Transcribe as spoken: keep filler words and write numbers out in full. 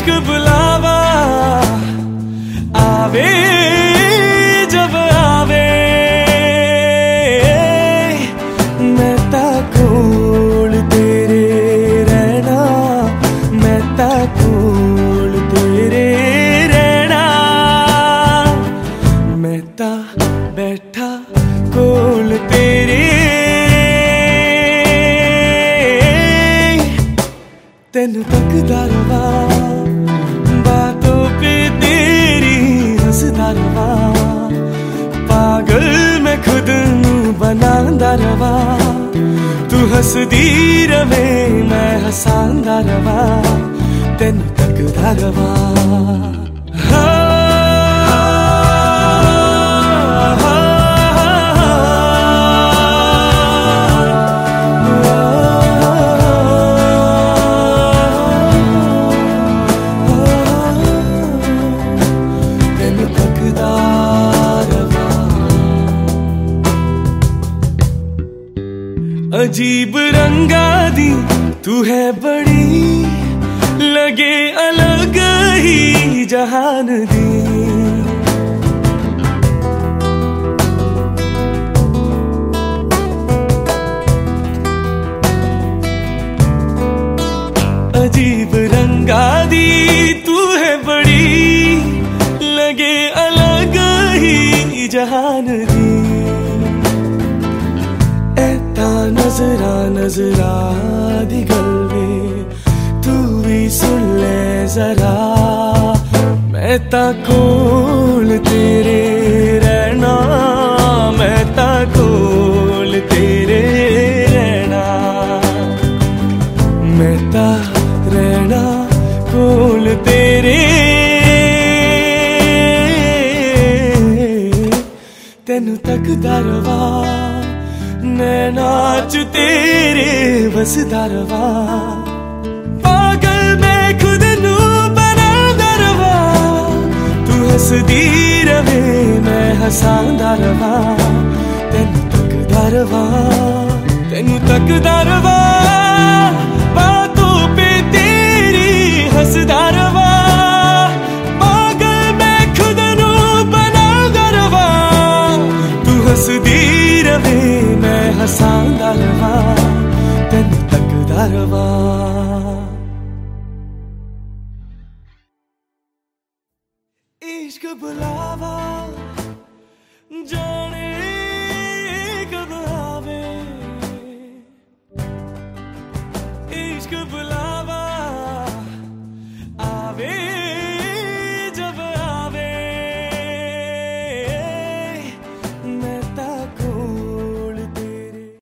इश्क बुलावा आवे जब आवे मैं ता कोल तेरे रहना, मैं ता कोल तेरे रहना, मैं ता बैठा कोल तेरे। तेनू तकदा रवा बातों पे तेरी हंसदा रवा, पागल मैं खुद नू बनांदा रवा, तू हंसदी रवे मैं हसांदा रवा, तेनू तकदा रवा। अजीब रंगा दी तू है बड़ी, लगे अलग ही जहान दी, अजीब रंगा दी तू है बड़ी, लगे अलग ही जहान दी। नजरा नजरा दी गल्वे तू भी सुन ले जरा, मैं ता कोल तेरे रहना, मैं ता कोल तेरे रहना, मैं ता रहना कोल तेरे। तेनू तकदा रवा नैना च तेरे बसदा रवा, पागल मैं खुद नू बनांदा रवा, तू हंसदी रवे मैं हसांदा रवा, तेनू तकदा रवा, तेनू तकदा रवा, बातों पे तेरी हंसदा रवा, पागल मैं खुद नू बनांदा रवा, तू हंसदी रवे मैं हसांदा रवा, तेनू तकदा रवा। इश्क बुलावा जो